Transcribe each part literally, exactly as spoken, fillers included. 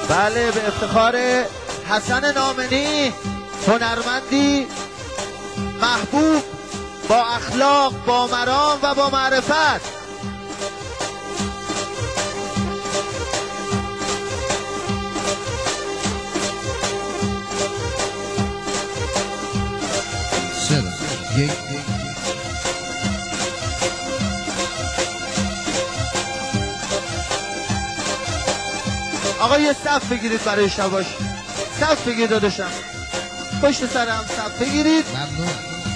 بله، به افتخار حسن نامنی، هنرمندی محبوب با اخلاق، با مرام و با معرفت. یک آقا یه صف بگیرید برای شباش، صف بگیرید داداشم، پشت سرم صف بگیرید. ممنون.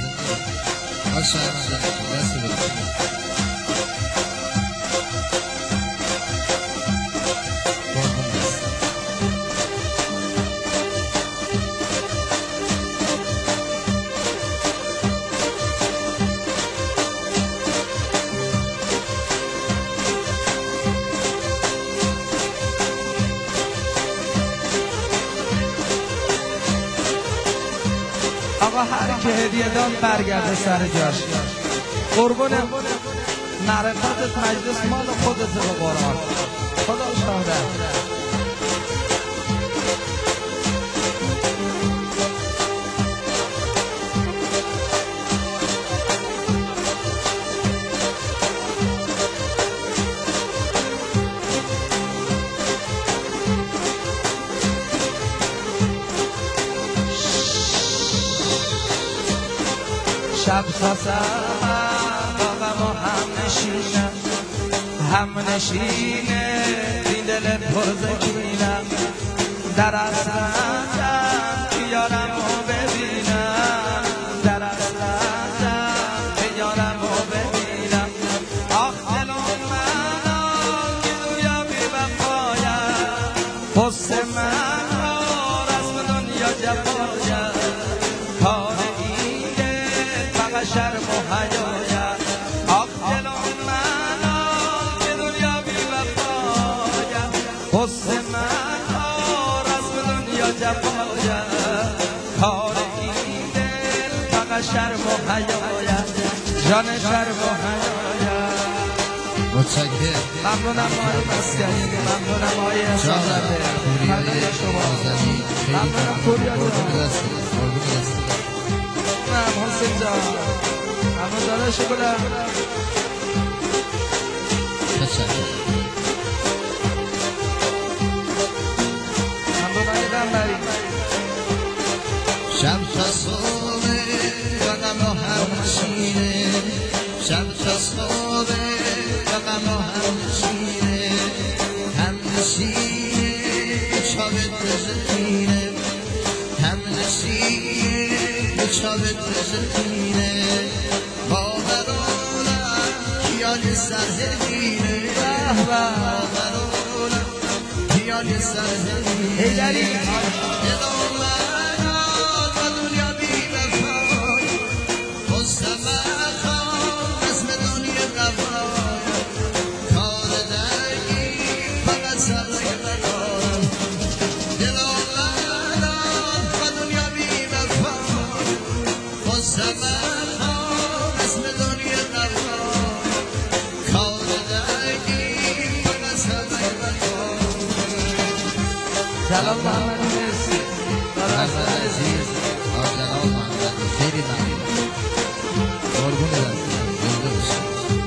آقا هر که هدیه داد برگرده سر جاش. قربون معرفتت مجلس مال خودت به قرآن. خدا شاهده. شب تا سحر با غم و هم نشینم، هم نشینه این دل پرزکینم، در اصلندم که یارم رو ببینم، در اصلندم که یارم رو ببینم. آخ دلم منم که دنیا بی وفایم، حسن من ها رسم دنیا جفایم، کار شرم و حیایم. آخ دلم منم که دنیا بی وفایم، حسن من ها رسم دنیا جفایم، کار این دل فقط شرم و حیایم، جان شرم و حیایم. متشکرم. ممنونم آقای مسکری، ممنونم آقای احسان‌زاده، ممنونم شما، ممنونم پوریا جان، ممنونم حسین جان، ممنون داداش گلم. ممنون آقای دنبری. شب تا صبح غم و هم نشینه، شب تا صبح غم و هم نشینه، هم نشینه چاوت بزنینه، هم نشینه چاوت بزنینه، باورونم خیال سرزمینه، باورونم خیال سرزمینه. ایدری سلام محمد مرسی حضرت عزیز آجنال محمد خیلی ممنون. قربون دستم زنده باشید.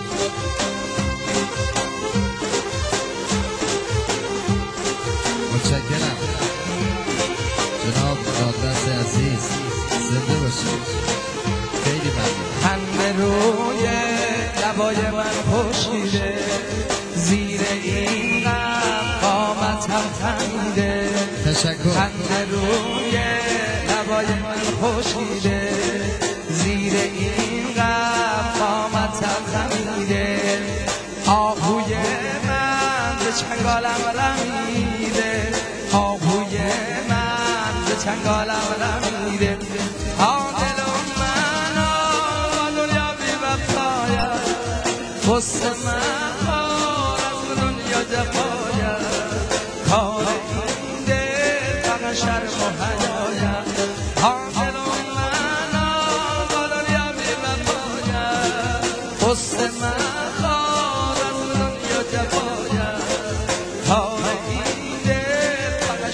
متشکرم جناب دادرس عزیز، زنده باشید. خیلی ممنون. خنده روی لبای من پوشیده، زیر این غم قامتم خمیده، تشکر. خنده روی لبای من پوشیده، زیر این غم قامتم خمیده، آهوی من به چنگالم رمیده، آهوی من به چنگالم رمیده. آه دلم من آه دنیا بی وفایم، حسن من آه رسم دنیا جفایم، کار این دل فقط شرم و حیایم. آه دلم من آه دنیا بی وفایم، حسن من آه رسم دنیا جفایم، کار این دل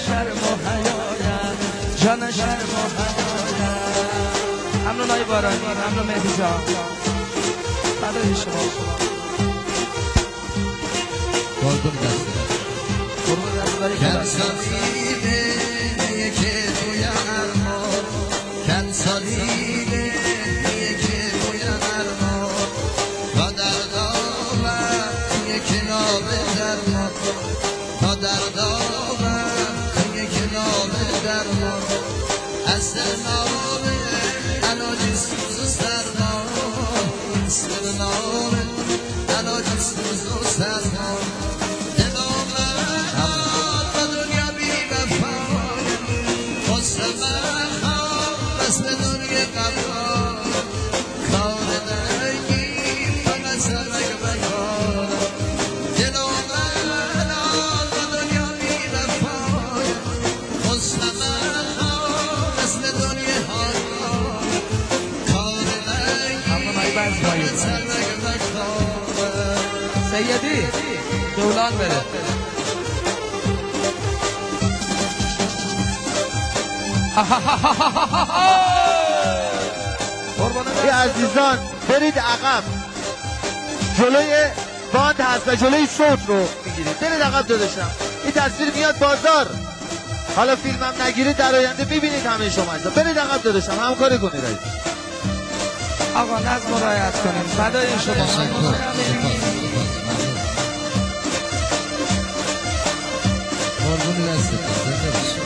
شهر ما ممنون های بارانی، ممنون مهدی جان، فدای شما. قربون دست قربون دست داری که سیدی دولان بره. ای عزیزان برید عقب، جلوی باند هست و جلوی صوت رو میگیرید. برید عقب داداشم، این تصویر میاد بازار. حالا فیلمم نگیرید در آینده میبینید همه شما. برید عقب داداشم، همکاری کنید. آقا نظم رعایت کنید. فدای شما. قربون دست زنده باشید.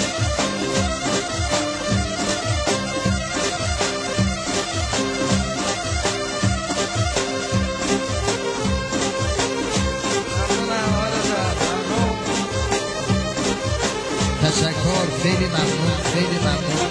تشکر، خیلی ممنون، خیلی ممنون.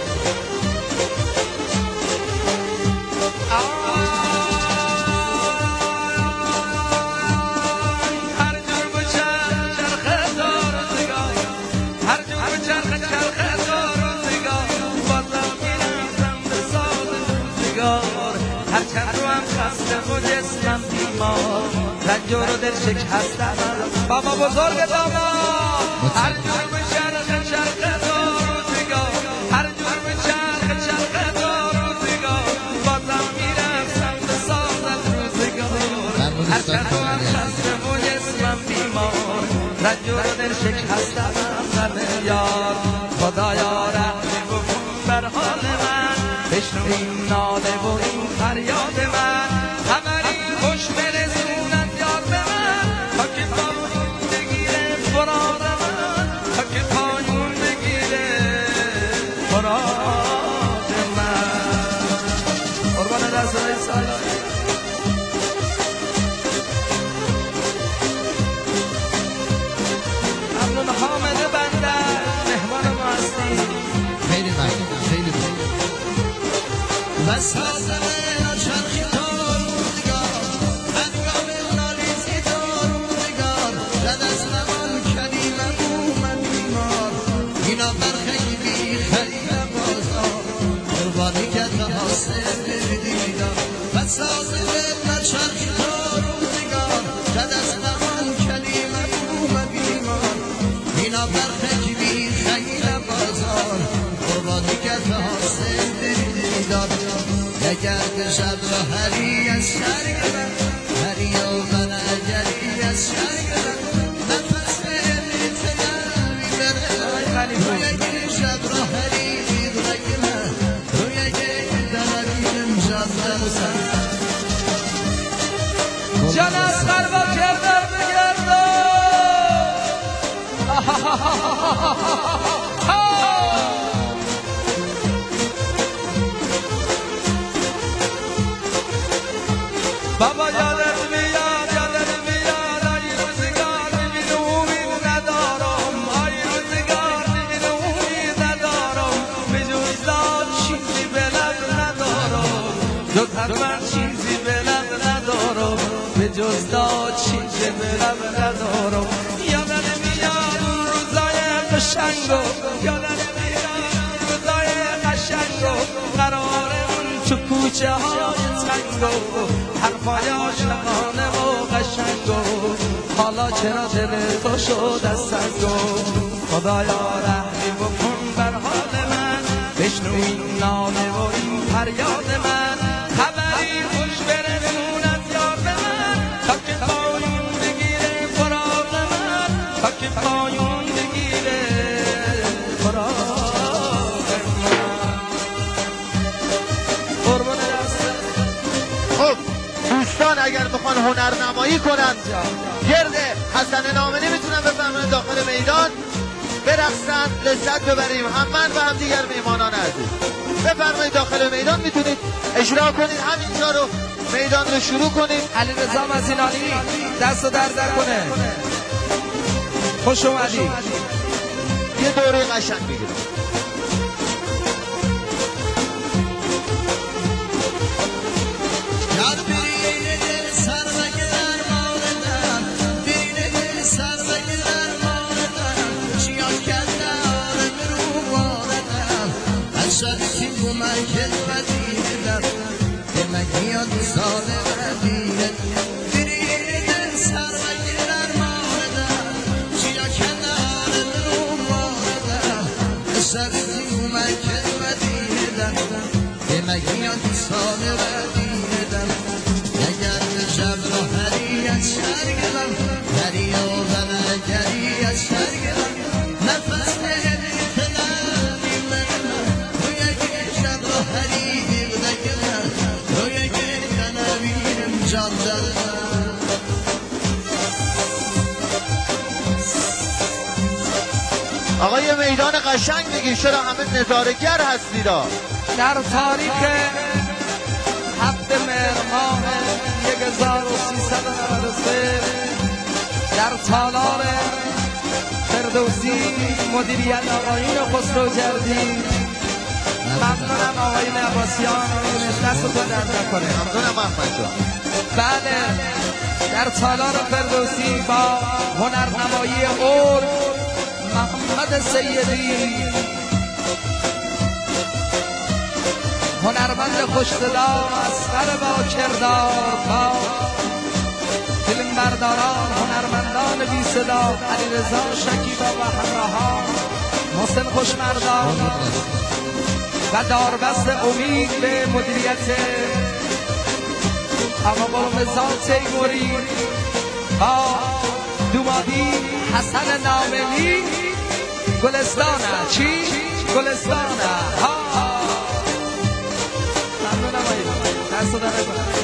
رنجور و دل شکستم بابا بزرگ داماد، هر جور به چرخ چرخ دار روزگار، هر جور به چرخ چرخ دار روزگار، بازم میرفتم به سازت روزگار. هر چرخ هم خسته و جسمم بیمار، رنجور و دل شکستم غم یار. خدایا رحمی بکن بر حال من، بشنو این ناله و این فریاد من، خبری خوش برسونن یار به من، تا که پایون بگیره مراد من، تا که پایون بگیره مراد من. قربان دست های سالا ممنون حامد بندر، مهمان ما هستیم. خیلی ممنون، خیلی ممنون. بس آزمه چرخی تا روزگار، انگام نالیزی تا روزگار، رد از نمان کلیم اومد بیمار، اینا برخی بی خرید بازار، قربانی کرده حاصل دیدار. بس آزمه چرخی تا روزگار، رد از نمان کلیم اومد بیمار، اینا برخی بی خرید بازار، قربانی کرده حاصل دیدار. اگر که شب را هری از شرگ من، هری و من اجلی از شرگ من، نفس بیت نمی بره، روی که شب را هری بیدرگ من، روی که درگیم جاده من. جان از خربا کردر بگردم، بابا یادت میاد، یادت میاد، آی روزگار ببین امید ندارم، آی روزگار ببین امید ندارم، به جز داد چیزی به لب ندارم، جز حتما چیزی به لب ندارم، به جز داد چیزی به لب ندارم. یادت میاد اون روزای قشنگو، یادت میاد اون روزای قشنگو، قرارمون تو کوچه های تنگو، حرفای عاشقانه و قشنگو، حالا چرا دل تو شد از سنگو. خدایا رحمی بکن بر حال من، این ناله و این فریاد من خبری خوش برسون از یار به من تا که پایون بگیره فراق من تا که پایون بگیره فراق من قربون دست. خب دوستان اگر بخوان هنرنمایی کنن گرد حسن نامه نمیتونن بفرمایید داخل میدان برقصن لذت ببریم هم من و هم دیگر میهمانان عزیز. بفرمایید داخل میدان میتونید اجرا کنید همینجا رو میدان رو شروع کنید. علیرضا مزینانی دست و در در کنه. خوش اومدی. یه دوره قشنگ بگیرم. آقا یه میدان قشنگ بگیر چرا همه نظاره‌گر هستید. در تاریخ هفت مهر ماه یک هزار و سیصد و نود و سه در تالار فردوسی مدیریت آقایون خسروجردی. ممنونم آقایون عباسیان دستتون درد نکنه. ممنونم احمد جان. بله در تالار فردوسی با هنرنمایی اور محمد سیدی هنرمند خوش‌صدا اصغر با کردار با فیلم برداران هنرمندان بی صدا علیرضا شکیبا و همراهان محسن خوشمردان و داربست امید به مدیریت آقا قرمزا تیموری با دومادی حسن ناملی گلستانه چی؟ گلستانه ها ممنونم آید دست و داره کنم.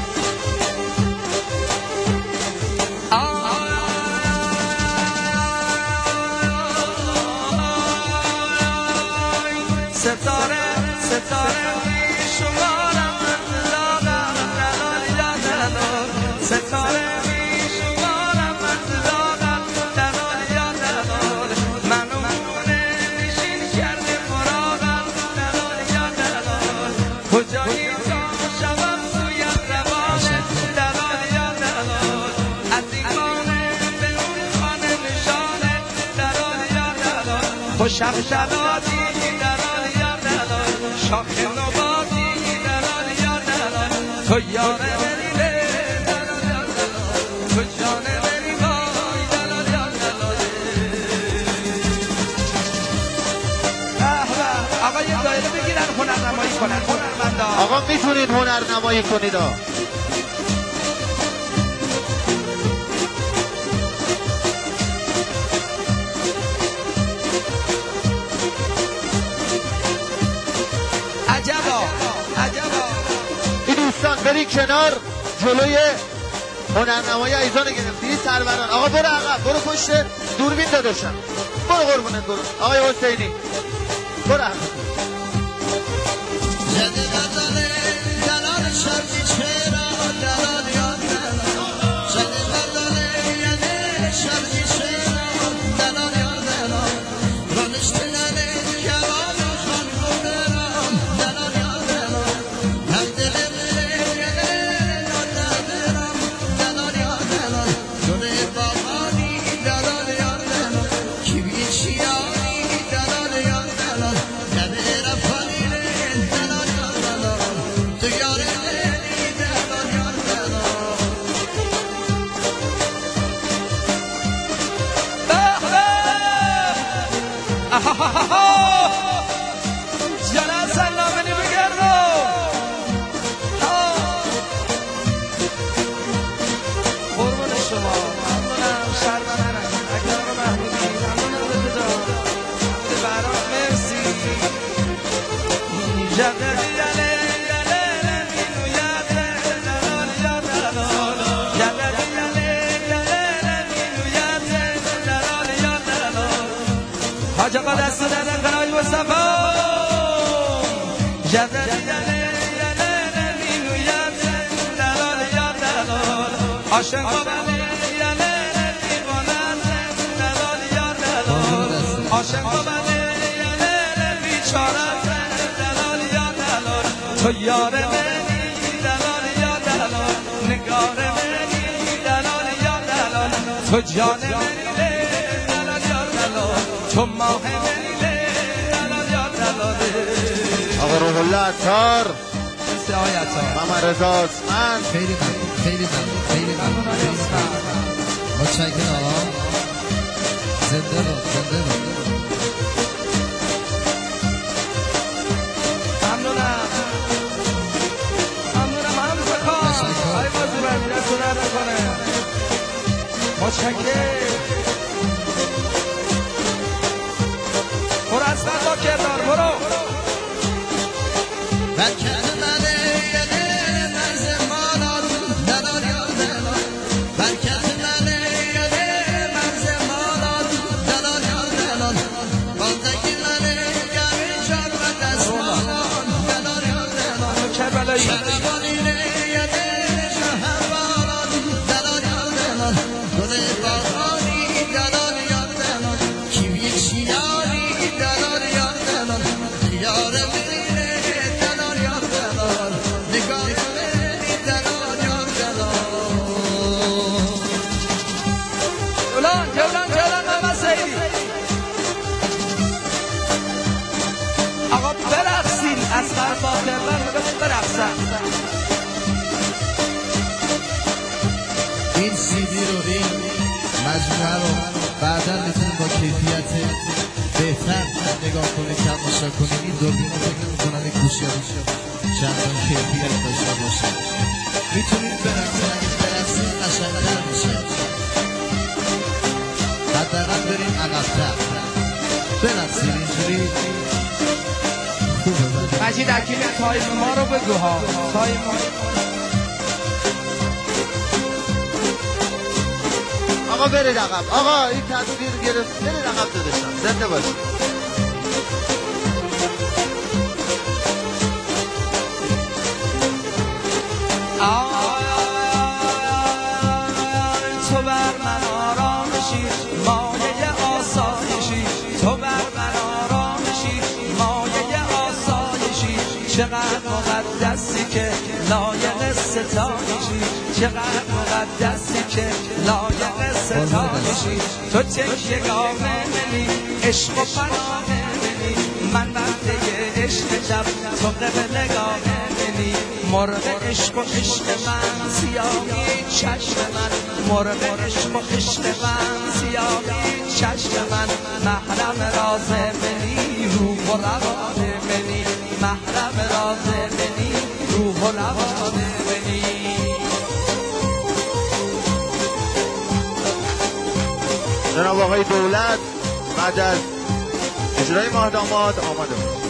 ستاره ستاره شمارم دادم دلالی دادم ستاره شمارم دادم دلالی دادم منو منونه نشین کرده فراغم دلالی دادم کجایی تا شبم سویت روانم دلالی دادم از این خانه به اون خانه نشانه دلالی دادم خوشم شدادی شاخ نباتی دلال یا دلال تو یاره بریده دلال یا دلال تو جانه بریدای دلال یا دلال. آقا یه دایره بگیرن هنرنمایی کنن هنرمندا. آقا میتونید هنرنمایی کنید. بری کنار جلوی هنرنمایی عزیزان گرفتی سروران. آقا برو عقب برو پشت دوربین داداشم برو قربونت برو. آقای حسینی برو عقب. Did حاج آقا دست دادن قنای مصطفی جدلی عاشق بابله یله دیوانه دلال یا دلال عاشق بابله یله بیچاره دلال یا دلال تو یار منی دلال یا دلال نگار منی دلال یا دلال تو جان منی دلال یا دلال تو ماه منی دلال یا دلال آقا روح الله عطار مثل آقای عطار محمد رضا عثمان خیلی ممنون خیلی ممنون خیلی ممنون خیلی ممنون متشکرم آقا زنده باد زنده باد ممنونم ممنونم همزه کار آی بازی بردی دست رو درد کنه متشکرم برو اصلا با کردار برو برکت منه یه مرز مالان دلال یا دلال برکت منه یه مرز مالان دلال یا دلال بندگی منه گمی جان و دست مالان دلال یا دلال کربلایی شربانینه یه شهربانان دلال یا دلال گل باغانی دلال یا دلال کیم یک شیاری دلال یا دلال یار منه جولان جولان جولان محمد سیدی آقا برقصین از خرفاته من میگم برقصن این سی دی رو این مجموعه رو بعدا میتونیم با کیفیت بهتر نگاه کنید تماشا کنید این دوربین رو فکر میکنم این گوشی ها چندان کیفیت داشته باشه میتونید برقصین اگه برقصین قشنگ‌تر میشه حداقل بریم عقب‌تر برقصین اینجوری خوبه مجید اکیلی تایم ما رو بگو ها تایم ما آقا برید عقب آقا این تصویر گرفت برید عقب دادشم زنده باشید تو بر من آرامشی مایه آسایشی تو بر من آرامشی مایه آسایشی چقدر مقدسی که لایق ستایشی چقدر مقدسی که لایق ستایشی تو تکیه‌گاه منی عشق و پناه منی من بنده عشق شب تو قبلگاه منی مرغ عشق و عشق من سیاهی چشم من مرغ عشق و عشق من سیاهی چشم من محرم راز منی روح و روان منی محرم راز منی روح و روان منی جناب آقای دولت بعد از اجرای ماه داماد آماده بود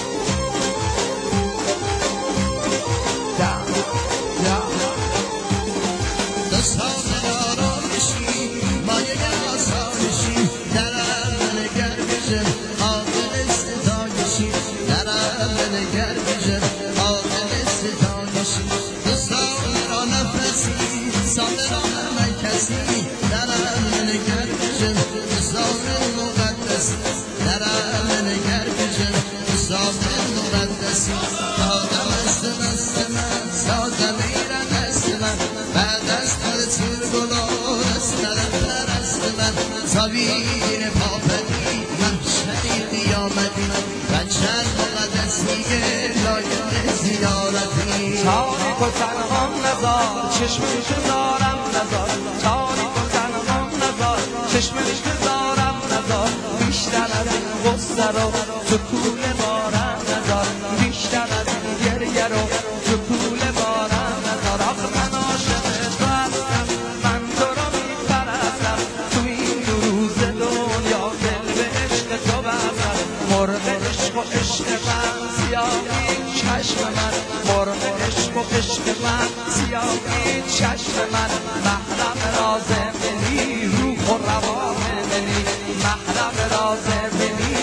دستان آرامشی مایه آسایشی در عمل گرمشن عادل ستایشی در عمل گرمشن عادل ستایشی دستان را نفسی صادران من کسی در عمل گرمشن دستان مقدسی در عمل گرمشن دستان مقدسی آدم است مست من سازم ایران است من بعد از تیر گلار است پرست من زبیر پاپدی محشری قیامتی بچر مقدسی لایق زیارتی تاریک و تنهام نزار چشمش دارم نزار تاریک و تنهام نزار چشمش دارم نزار بیشتر از این غصه رو تو کول بارم نزار بیشتر از این گریه رو تو کول بارم نزار آخه من عاشق تو هستم من تو رو میپرستم تو این دو روز دنیا دل به عشق تو بستم مرغ عشق و عشق من سیاهی چشم من مرغ عشق و عشق من سیاهی چشم من محرم راز منی روح و روان منی محرم راز منی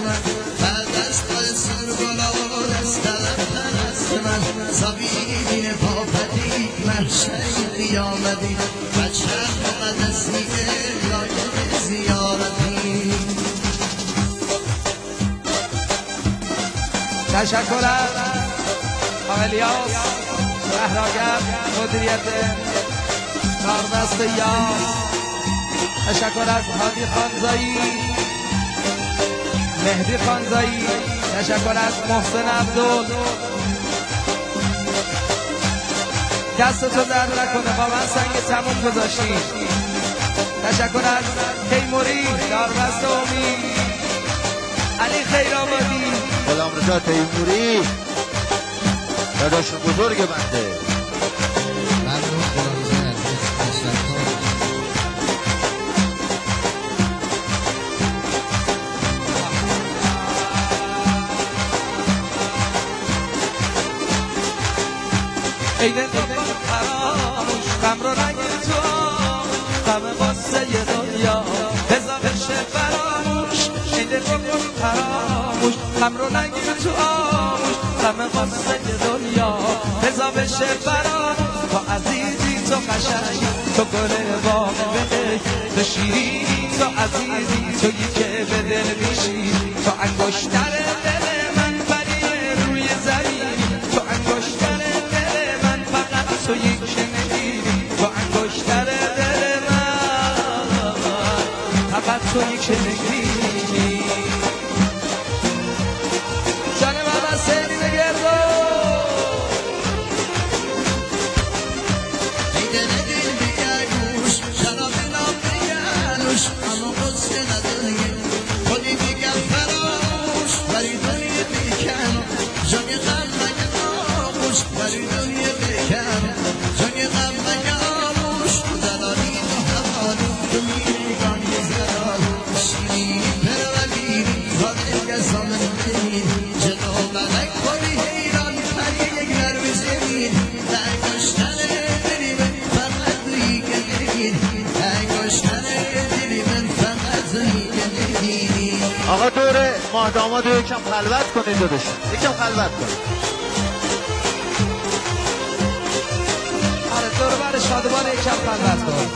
من بعد از پای سر بالا دست طلب پرست من زبین پا پدید مرشدی آمدی بچه مقدسی لایق زیارتی. تشکر از آقای الیاس صحراگر مدیریت کاردست یاس. تشکر از هادی خانزایی، مهدی خانزایی. تشکر از محسن عبدال. دستتو درد نکنه واقعا سنگ تموم گذاشتی. تشکر از تیموری داربست امید، علی خیرآبادی، غلامرضا تیموری داداش بزرگ بنده. ممنون غلامرضا عزیز، تشکر. ای دل فراموش غم رو نگیر تو غم واسه دنیا بذار بشه فراموش. ای دل فراموش غم رو نگیر تو آموش غم واسه دنیا بذار بشه فراموش. تو عزیزی تو قشنگی تو گل باغ بده تو شیرینی تو عزیزی تو یکی که به دل میشی تو انگشتر دل من پری روی زمین تو انگشتر تو یک شنگیری تو انگشتر دل من فقط تو یک شنگیری. جان من سیدی نگردو ای دل دل بیگوش جناب نام بیگوش اما قصه نداری خودی میگم فراموش ولی دنیا بیکن جان غم مگه ناموش ولی دنیا بیکن جان غم مگه آموش دلالی تو حوالی تو میگان یه زلال شیرینی پروردینی خاطر گزامن بینی جلو ملک خوری حیران پری یک نرو زمین انگشتر دلی من فقط تویی که بگیری انگشتر دلی من فقط تویی که بگیری. آقا دور ماه داماد رو یکم خلوت کنید داداش، یکم خلوت کنید. آره دور بر شادمان یکم خلوت کن.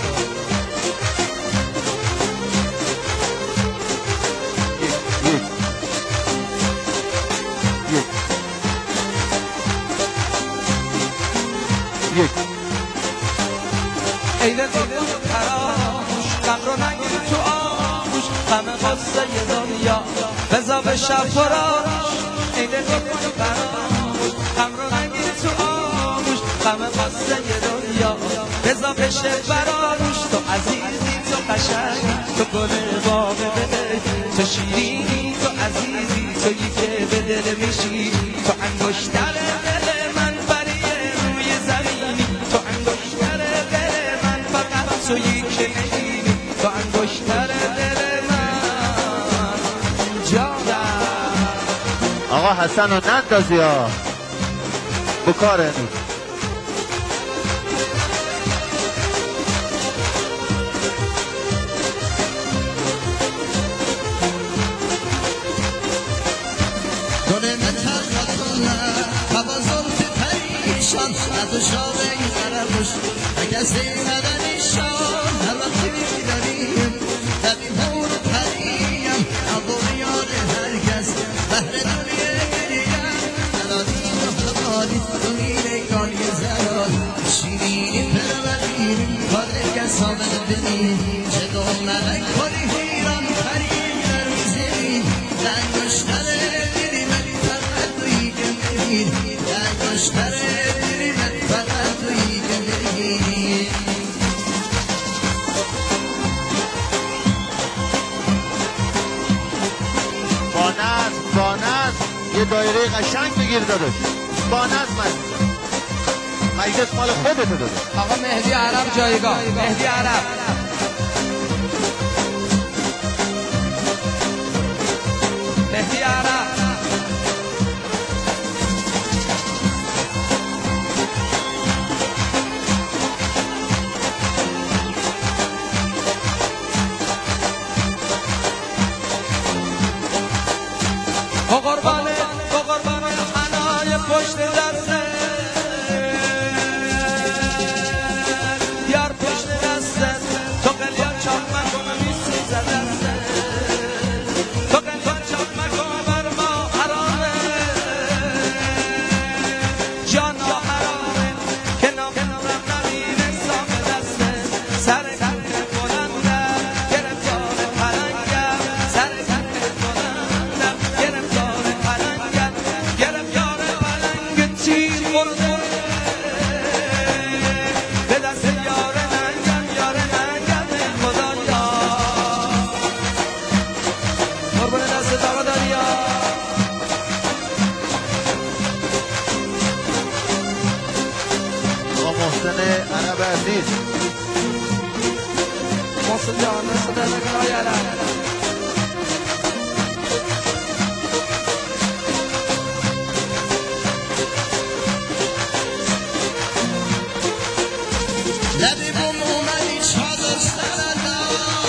یک یک یک ای دل فراموش غم رو نگیر تو آموش غم قصه دنیا بذار به شب فراش. ای دل فراموش غم رو نگیر تو آموش غم قصه دنیا بذار بشه فراموش. تو عزیزی تو قشنگی تو گل باغ بده تو شیرینی تو عزیزی تو یکی به دل میشی تو انگشتر دل من پری روی زمینی تو انگشتر دل من فقط تو یکی نگیری تو انگشتر دل من جانم. آقا حسن و نندازی ها بکار نید. گل متخطونه حوازات پریشان از شاقه قرموش کسی ندنیشان هر وقتی میداریم دبیم هور پریم عبوریان هرگز بهر دنیا گریم دلالی مخبالی دنیای گانی زلال شیرینی پروردینی خاطر کس آمد بینی چه دو ملک کنی حیران پریم در زمین انگشتر دلی من فقط تویی که بگیری انگشتر دلی من فقط تویی که بگیری. با نظم با نظم یه دایره قشنگ بگیر داداش. با نظم عزیزم. مجلس مال خودت داداش. آقا مهدی عرب جایگاه مهدی عرب مهدی عرب با قربان با قربان حنای پشت دسته یار پشت دسته تو قلیان چاپ مکنم میسی زدسته تو قلیان چاپ مکنم بر ما حرامه جانا حرامه که نام نام نمیره ساق دسته سر کنه بلندم گرفتار پلنگم سر کنه بلندم گرفتار پلنگم گرفتار پلنگ چی خورده به دست یار ننگم یار ننگم خدایا قربون دست داغ داریا با محسن عرب عزیز محسن جان صدا نکن آی علم لبی بومومنی چادر سرلا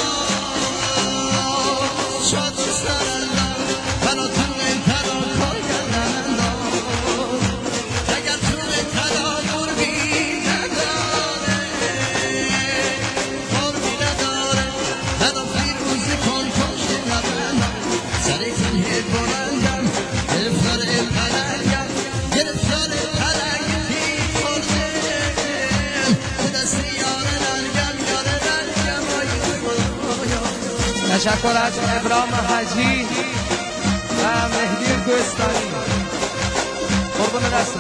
چادر سرلا منو توی تدا کن کردنلا اگر توی تدا قربی نداره قربی نداره تدا فیروزی کن کشت نبرلا سری کنه بلندم گرفتار پلنگم گرفتار پلنگ تیر خورده تشکر از ابراهیم حجی و مهدی کوهستانی قربون دست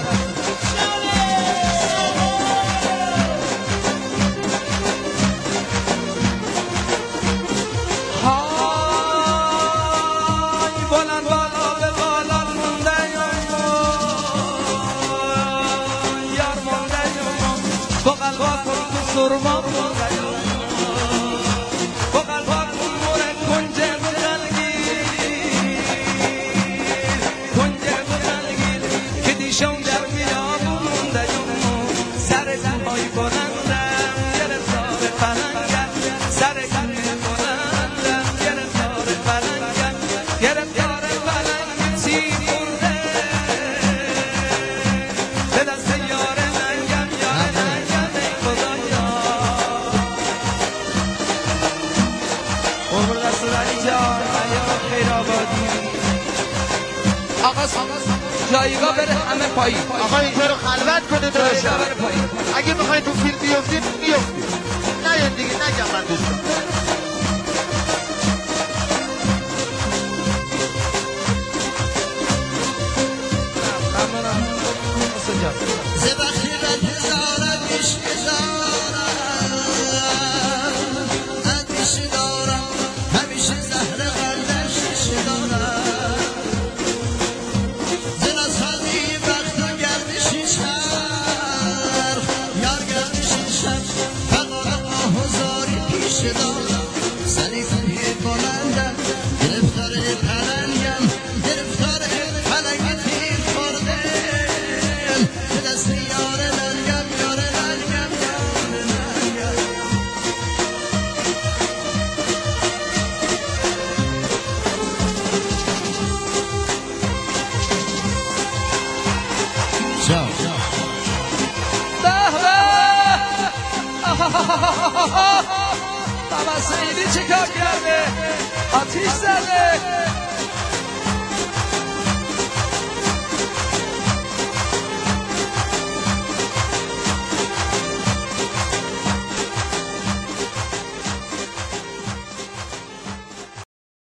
های بلند بالا به بالا مونده یار مونده با قلبا کن تو سرما مونده با قلبا کن مورد کنجه بزنگیر کنجه بزنگیر که دیشون در میابون مونده سر زنهای بلندم گرفتار پلنگم سر زنهای بلندم گرفتار پلنگم گرفتار پلنگ چی برده به دست یار ننگم یار ننگم ای خدایا قربون دست علی جان ایام خیر آبادی آقا جایگاه بره همه پایین آقا اینجا رو خلوت کنه جایگاه داشتم بره پایین اگه میخواین تو فیلم بیفتید بیفتید نه یه دیگه نگم من دوستان ممنونم حسین جان زبخی بنتظارت بیش بزارم اندیش دارم همیشه زهر قلبش دارم زناز خالی وقت و گردشی شرخ یار گردشی شرخ فقط آه و زاری پیش دارم سری کنی بلندم گرفتار پلنگم گرفتار پلنگ تیر خورده به دست یار ننگم یار ننگم یار ننگم شا به به بابا سیدی چه کار کرده آتیش زده